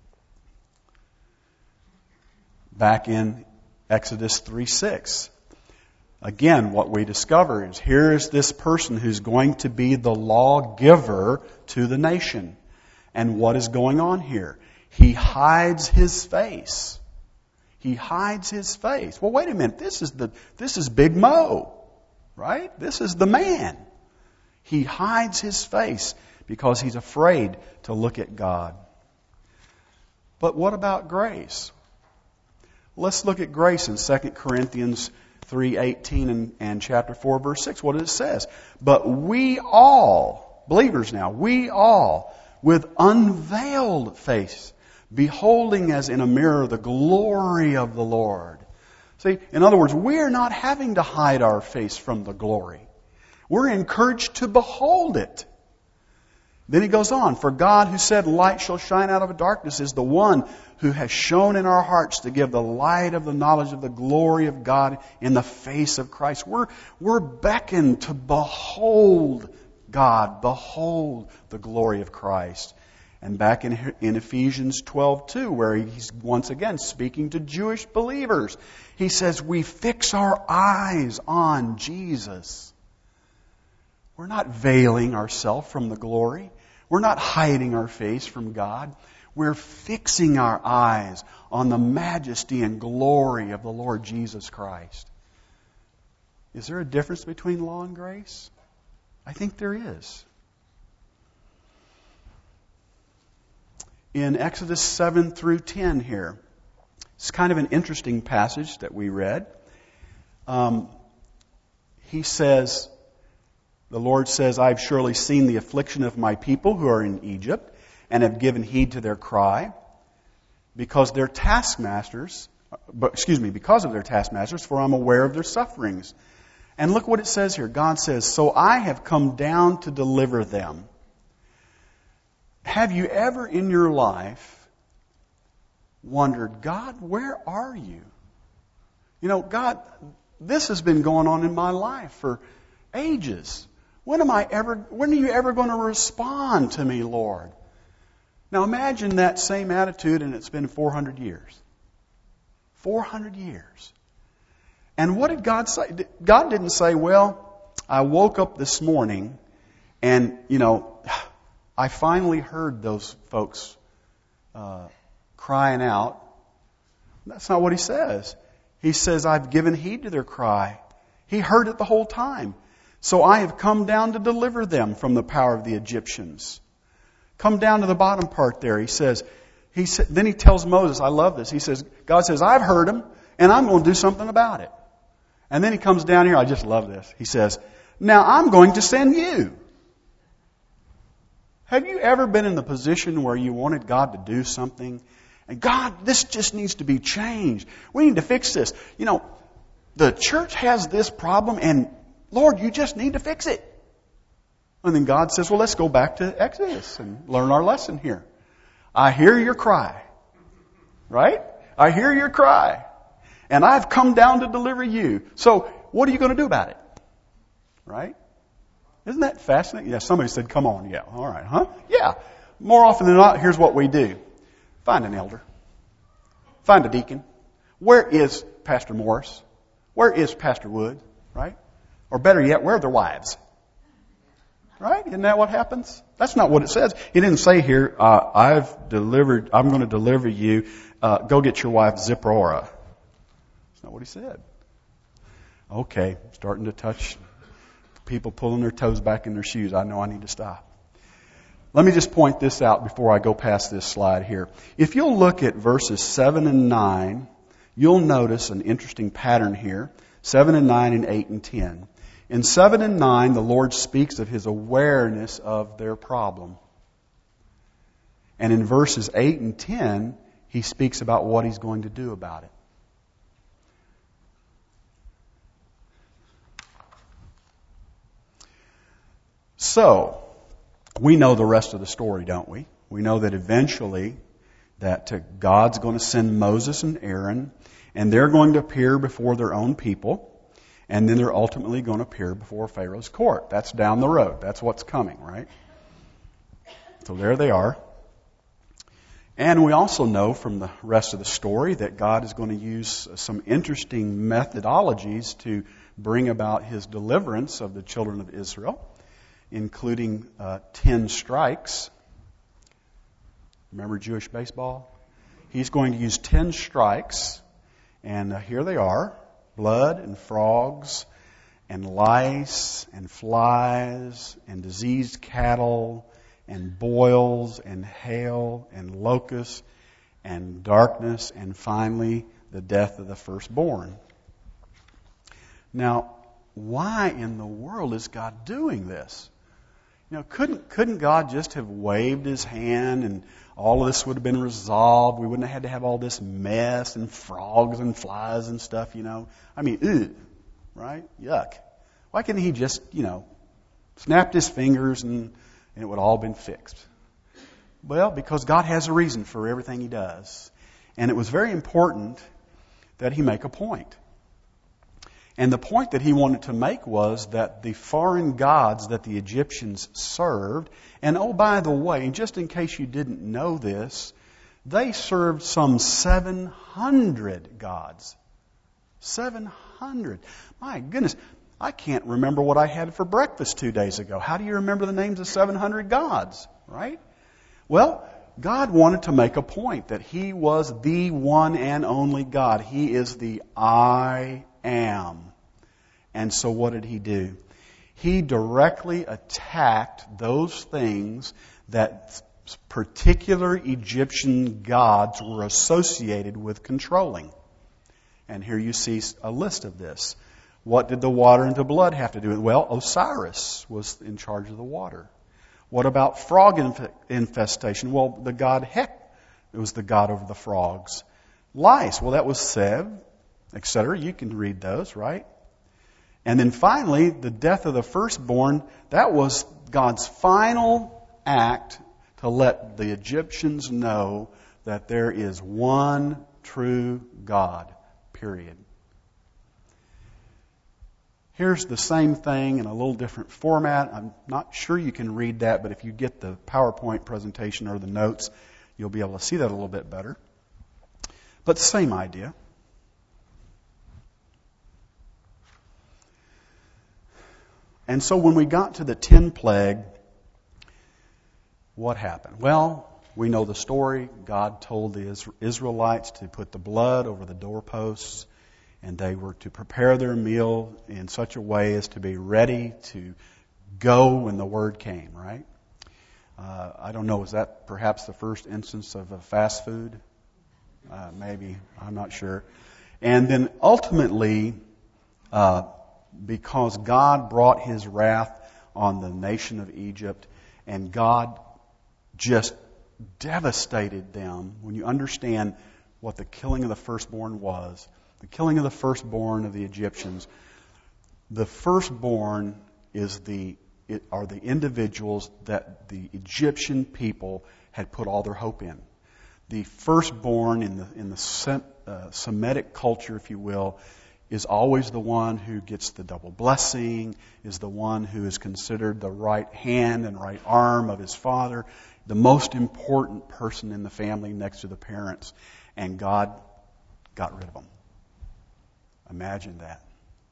Back in Exodus three six. Again, what we discover is here is this person who's going to be the lawgiver to the nation. And what is going on here? He hides his face. He hides his face. Well, wait a minute. This is the this is Big Mo, right? This is the man. He hides his face because he's afraid to look at God. But what about grace? Let's look at grace in Second Corinthians three eighteen and, and chapter four, verse six. What it says? But we all, believers now, we all, with unveiled face, beholding as in a mirror the glory of the Lord. See, in other words, we're not having to hide our face from the glory. We're encouraged to behold it. Then he goes on, for God who said light shall shine out of darkness is the one who has shone in our hearts to give the light of the knowledge of the glory of God in the face of Christ. We're, we're beckoned to behold God, behold the glory of Christ. And back in, in Ephesians twelve two, where he's once again speaking to Jewish believers, he says, we fix our eyes on Jesus. We're not veiling ourselves from the glory. We're not hiding our face from God. We're fixing our eyes on the majesty and glory of the Lord Jesus Christ. Is there a difference between law and grace? I think there is. In Exodus seven through ten here, it's kind of an interesting passage that we read. Um, he says, the Lord says, I've surely seen the affliction of my people who are in Egypt and have given heed to their cry because their taskmasters, but, excuse me, because of their taskmasters, for I'm aware of their sufferings. And look what it says here. God says, so I have come down to deliver them. Have you ever in your life wondered, God, where are you? You know, God, this has been going on in my life for ages. When am I ever, when are you ever going to respond to me, Lord? Now imagine that same attitude and it's been four hundred years. four hundred years. And what did God say? God didn't say, well, I woke up this morning and, you know, I finally heard those folks uh, crying out. That's not what he says. He says, I've given heed to their cry. He heard it the whole time. So I have come down to deliver them from the power of the Egyptians. Come down to the bottom part there. He says, he sa- then he tells Moses, I love this. He says, God says, I've heard them and I'm going to do something about it. And then he comes down here. I just love this. He says, now I'm going to send you. Have you ever been in the position where you wanted God to do something? And God, this just needs to be changed. We need to fix this. You know, the church has this problem and Lord, you just need to fix it. And then God says, well, let's go back to Exodus and learn our lesson here. I hear your cry. Right? I hear your cry. And I've come down to deliver you. So what are you going to do about it? Right? Isn't that fascinating? Yeah, somebody said, come on. Yeah, all right, huh? Yeah. More often than not, here's what we do. Find an elder. Find a deacon. Where is Pastor Morris? Where is Pastor Wood? Right? Or better yet, where are their wives? Right? Isn't that what happens? That's not what it says. He didn't say here, uh, I've delivered, I'm going to deliver you. Uh, go get your wife Zipporah. That's not what he said. Okay, starting to touch people pulling their toes back in their shoes. I know I need to stop. Let me just point this out before I go past this slide here. If you'll look at verses seven and nine, you'll notice an interesting pattern here. seven and nine and eight and ten. In seven and nine, the Lord speaks of His awareness of their problem. And in verses eight and ten, He speaks about what He's going to do about it. So, we know the rest of the story, don't we? We know that eventually that uh, God's going to send Moses and Aaron, and they're going to appear before their own people, and then they're ultimately going to appear before Pharaoh's court. That's down the road. That's what's coming, right? So there they are. And we also know from the rest of the story that God is going to use some interesting methodologies to bring about His deliverance of the children of Israel, including uh, ten strikes. Remember Jewish baseball? He's going to use ten strikes, and uh, here they are. Blood and frogs and lice and flies and diseased cattle and boils and hail and locusts and darkness and finally the death of the firstborn. Now, why in the world is God doing this? You know, couldn't couldn't God just have waved His hand and all of this would have been resolved? We wouldn't have had to have all this mess and frogs and flies and stuff, you know. I mean, ew, right? Yuck. Why couldn't He just, you know, snapped His fingers and, and it would have all been fixed? Well, because God has a reason for everything He does. And it was very important that He make a point. And the point that He wanted to make was that the foreign gods that the Egyptians served, and oh, by the way, just in case you didn't know this, they served some seven hundred gods. seven hundred. My goodness, I can't remember what I had for breakfast two days ago. How do you remember the names of seven hundred gods, right? Well, God wanted to make a point that He was the one and only God. He is the I am. And so what did He do? He directly attacked those things that particular Egyptian gods were associated with controlling. And here you see a list of this. What did the water into blood have to do with it? Well, Osiris was in charge of the water. What about frog inf- infestation? Well, the god Hek, it was the god over the frogs. Lice, well, that was Seb, et cetera. You can read those, right? And then finally, the death of the firstborn, that was God's final act to let the Egyptians know that there is one true God, period. Here's the same thing in a little different format. I'm not sure you can read that, but if you get the PowerPoint presentation or the notes, you'll be able to see that a little bit better. But same idea. And so when we got to the ten plague, what happened? Well, we know the story. God told the Israelites to put the blood over the doorposts, and they were to prepare their meal in such a way as to be ready to go when the word came, right? Uh, I don't know, is that perhaps the first instance of a fast food? Uh, maybe, I'm not sure. And then ultimately, uh, because God brought His wrath on the nation of Egypt, and God just devastated them. When you understand what the killing of the firstborn was, the killing of the firstborn of the Egyptians, the firstborn is the it, are the individuals that the Egyptian people had put all their hope in. The firstborn in the in the Sem, uh, Semitic culture, if you will, is always the one who gets the double blessing, is the one who is considered the right hand and right arm of his father, the most important person in the family next to the parents. And God got rid of them. Imagine that.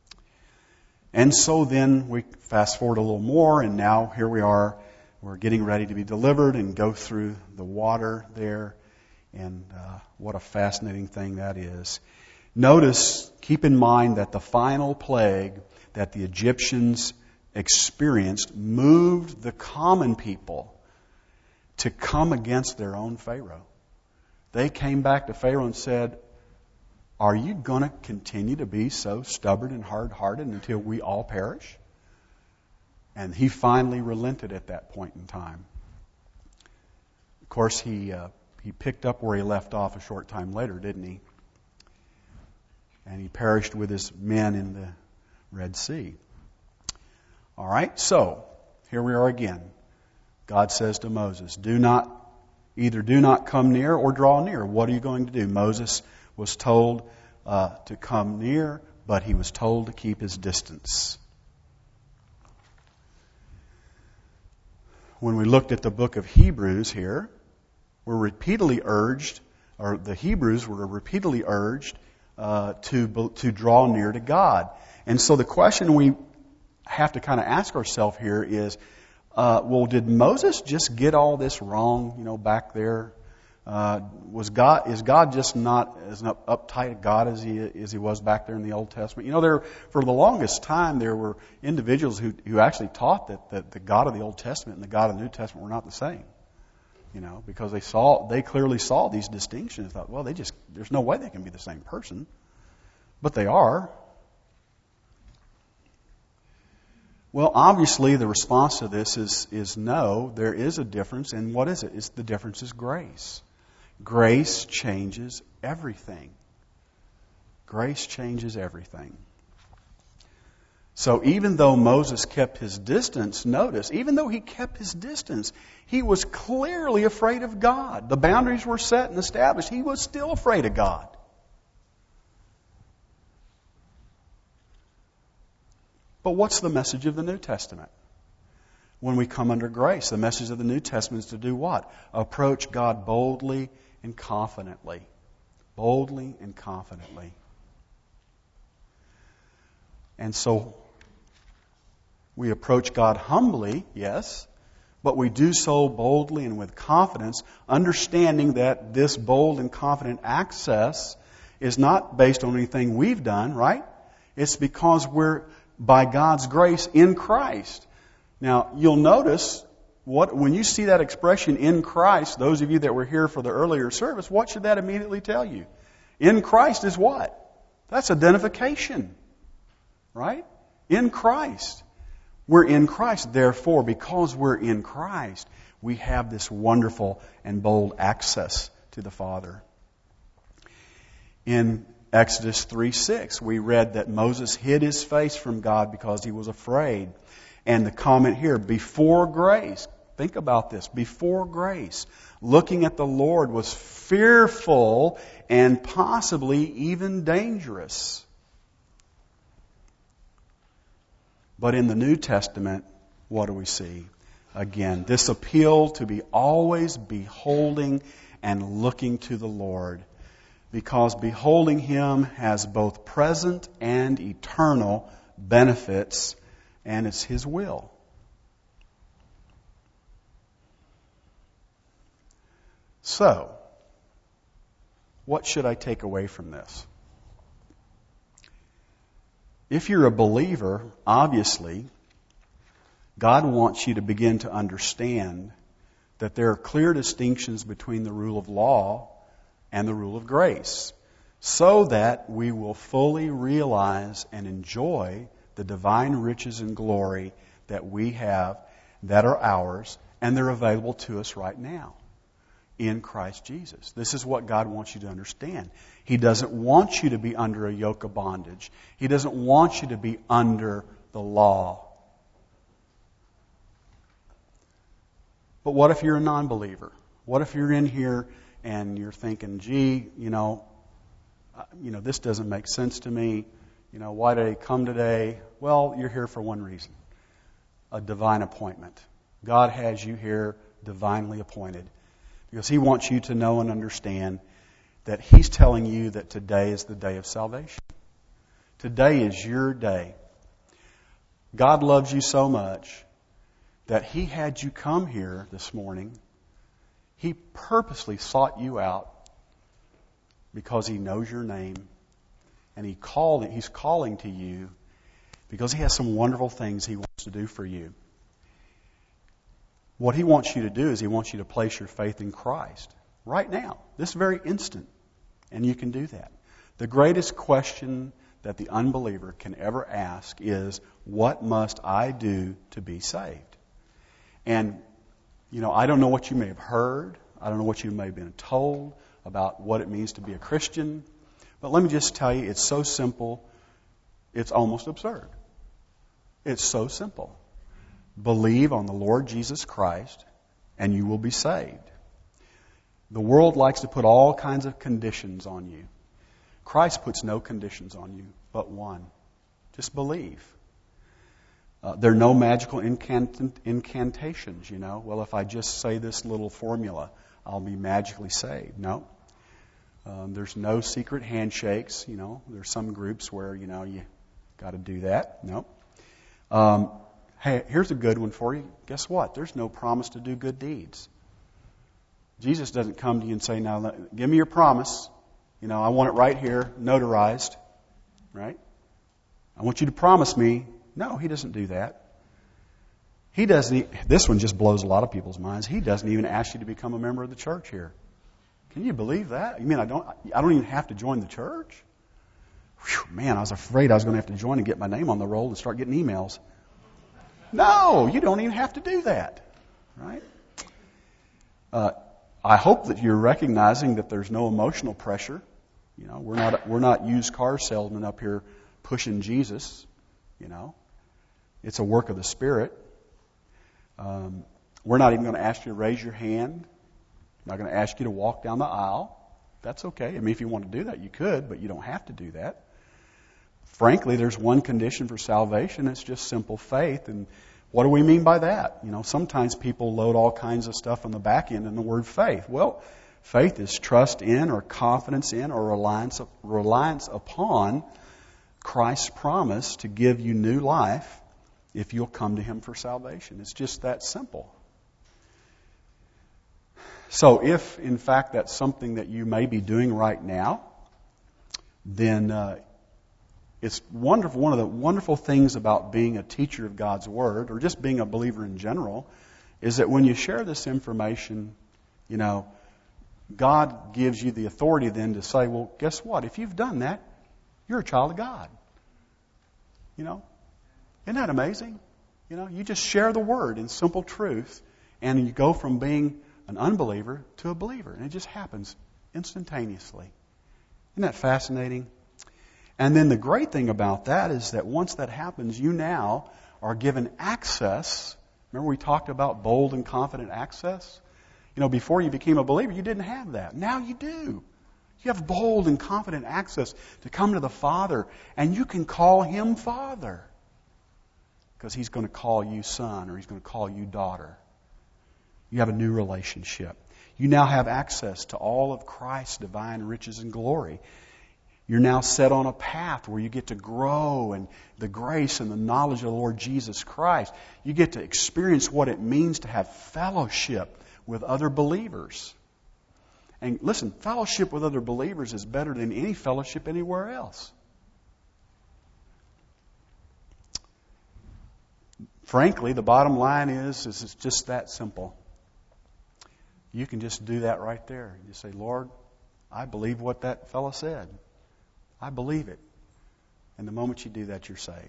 And so then we fast forward a little more, and now here we are. We're getting ready to be delivered and go through the water there. And uh, what a fascinating thing that is. Notice, keep in mind that the final plague that the Egyptians experienced moved the common people to come against their own Pharaoh. They came back to Pharaoh and said, "Are you going to continue to be so stubborn and hard-hearted until we all perish?" And he finally relented at that point in time. Of course, he uh, he picked up where he left off a short time later, didn't he? And he perished with his men in the Red Sea. All right, so here we are again. God says to Moses, "Do not, either do not come near or draw near." What are you going to do? Moses was told uh, to come near, but he was told to keep his distance. When we looked at the book of Hebrews here, we're repeatedly urged, or the Hebrews were repeatedly urged uh, to to draw near to God. And so the question we have to kind of ask ourselves here is, uh, well, did Moses just get all this wrong, you know, back there? Uh, was God is God just not as uptight a God as he as he was back there in the Old Testament? You know, there for the longest time there were individuals who who actually taught that, that the God of the Old Testament and the God of the New Testament were not the same. You know, because they saw they clearly saw these distinctions. Thought, well, they just there's no way they can be the same person, but they are. Well, obviously, the response to this is is no. There is a difference, and what is it? It's the difference is grace. Grace changes everything. Grace changes everything. So even though Moses kept his distance, notice, even though he kept his distance, he was clearly afraid of God. The boundaries were set and established. He was still afraid of God. But what's the message of the New Testament? When we come under grace, the message of the New Testament is to do what? Approach God boldly and confidently. Boldly and confidently. And so we approach God humbly, yes, but we do so boldly and with confidence, understanding that this bold and confident access is not based on anything we've done, right? It's because we're by God's grace in Christ. Now, you'll notice what when you see that expression in Christ, those of you that were here for the earlier service, what should that immediately tell you? In Christ is what? That's identification. Right? In Christ. We're in Christ. Therefore, because we're in Christ, we have this wonderful and bold access to the Father. In Exodus three six, we read that Moses hid his face from God because he was afraid. And the comment here, before grace, think about this, before grace, looking at the Lord was fearful and possibly even dangerous. But in the New Testament, what do we see? Again, this appeal to be always beholding and looking to the Lord. Because beholding Him has both present and eternal benefits, and it's His will. So, what should I take away from this? If you're a believer, obviously, God wants you to begin to understand that there are clear distinctions between the rule of law and the rule of grace, so that we will fully realize and enjoy the divine riches and glory that we have, that are ours, and they're available to us right now in Christ Jesus. This is what God wants you to understand. He doesn't want you to be under a yoke of bondage. He doesn't want you to be under the law. But what if you're a non-believer? What if you're in here and you're thinking, gee, you know, you know, this doesn't make sense to me. You know, why did I come today? Well, you're here for one reason. A divine appointment. God has you here divinely appointed. Because He wants you to know and understand that He's telling you that today is the day of salvation. Today is your day. God loves you so much that He had you come here this morning. He purposely sought you out because He knows your name. And he called, He's calling to you because He has some wonderful things He wants to do for you. What He wants you to do is He wants you to place your faith in Christ right now, this very instant. And you can do that. The greatest question that the unbeliever can ever ask is, what must I do to be saved? And, you know, I don't know what you may have heard. I don't know what you may have been told about what it means to be a Christian. But let me just tell you, it's so simple, it's almost absurd. It's so simple. Believe on the Lord Jesus Christ, and you will be saved. The world likes to put all kinds of conditions on you. Christ puts no conditions on you, but one. Just believe. Uh, there are no magical incant- incantations, you know. Well, if I just say this little formula, I'll be magically saved. No. Um, there's no secret handshakes, you know. There's some groups where, you know, you got to do that. No. Um, hey, here's a good one for you. Guess what? There's no promise to do good deeds. Jesus doesn't come to you and say, now, give me your promise. You know, I want it right here, notarized. Right? I want you to promise me. No, He doesn't do that. He doesn't. This one just blows a lot of people's minds. He doesn't even ask you to become a member of the church here. Can you believe that? You mean I don't? I don't even have to join the church? Whew, man, I was afraid I was going to have to join and get my name on the roll and start getting emails. No, you don't even have to do that, right? Uh, I hope that you're recognizing that there's no emotional pressure. You know, we're not we're not used car salesmen up here pushing Jesus. You know, it's a work of the Spirit. Um, we're not even going to ask you to raise your hand. I'm not going to ask you to walk down the aisle. That's okay. I mean, if you want to do that, you could, but you don't have to do that. Frankly, there's one condition for salvation. It's just simple faith. And what do we mean by that? You know, sometimes people load all kinds of stuff on the back end in the word faith. Well, faith is trust in or confidence in or reliance, reliance upon Christ's promise to give you new life if you'll come to Him for salvation. It's just that simple. So if, in fact, that's something that you may be doing right now, then uh, it's wonderful. One of the wonderful things about being a teacher of God's Word, or just being a believer in general, is that when you share this information, you know, God gives you the authority then to say, well, guess what? If you've done that, you're a child of God. You know? Isn't that amazing? You know, you just share the Word in simple truth, and you go from being an unbeliever to a believer. And it just happens instantaneously. Isn't that fascinating? And then the great thing about that is that once that happens, you now are given access. Remember we talked about bold and confident access? You know, before you became a believer, you didn't have that. Now you do. You have bold and confident access to come to the Father, and you can call Him Father. Because He's going to call you son, or He's going to call you daughter. You have a new relationship. You now have access to all of Christ's divine riches and glory. You're now set on a path where you get to grow in the grace and the knowledge of the Lord Jesus Christ. You get to experience what it means to have fellowship with other believers. And listen, fellowship with other believers is better than any fellowship anywhere else. Frankly, the bottom line is, is it's just that simple. You can just do that right there. You say, Lord, I believe what that fellow said. I believe it. And the moment you do that, you're saved.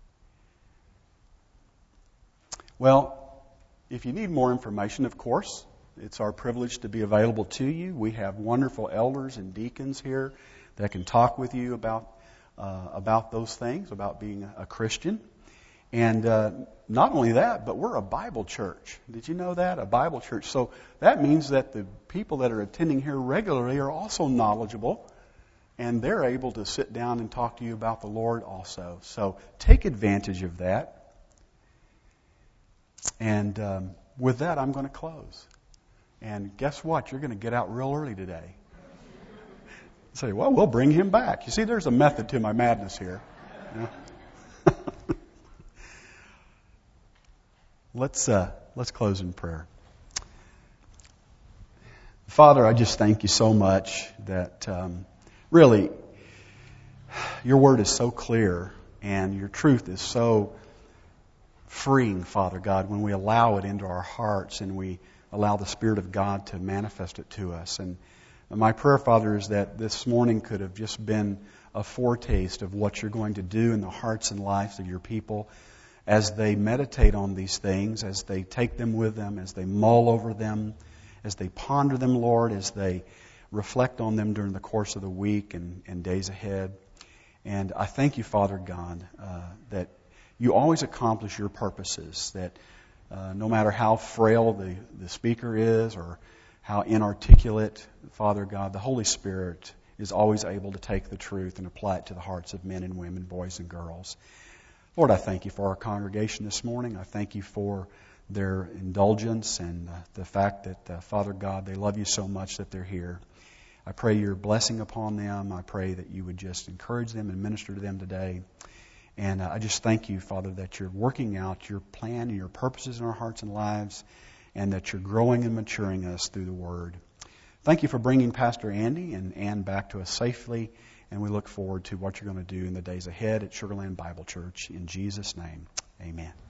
Well, if you need more information, of course, it's our privilege to be available to you. We have wonderful elders and deacons here that can talk with you about uh, about those things, about being a Christian. And uh, not only that, but we're a Bible church. Did you know that? A Bible church. So that means that the people that are attending here regularly are also knowledgeable, and they're able to sit down and talk to you about the Lord also. So take advantage of that. And um, with that, I'm going to close. And guess what? You're going to get out real early today. Say, well, we'll bring him back. You see, there's a method to my madness here. You know? Let's uh, let's close in prayer. Father, I just thank you so much that um, really your word is so clear and your truth is so freeing, Father God, when we allow it into our hearts and we allow the Spirit of God to manifest it to us. And my prayer, Father, is that this morning could have just been a foretaste of what you're going to do in the hearts and lives of your people as they meditate on these things, as they take them with them, as they mull over them, as they ponder them, Lord, as they reflect on them during the course of the week and, and days ahead. And I thank you, Father God, uh, that you always accomplish your purposes, that uh, no matter how frail the, the speaker is or how inarticulate, Father God, the Holy Spirit is always able to take the truth and apply it to the hearts of men and women, boys and girls. Lord, I thank you for our congregation this morning. I thank you for their indulgence and uh, the fact that, uh, Father God, they love you so much that they're here. I pray your blessing upon them. I pray that you would just encourage them and minister to them today. And uh, I just thank you, Father, that you're working out your plan and your purposes in our hearts and lives, and that you're growing and maturing us through the Word. Thank you for bringing Pastor Andy and Ann back to us safely. And we look forward to what you're going to do in the days ahead at Sugar Land Bible Church. In Jesus' name, amen.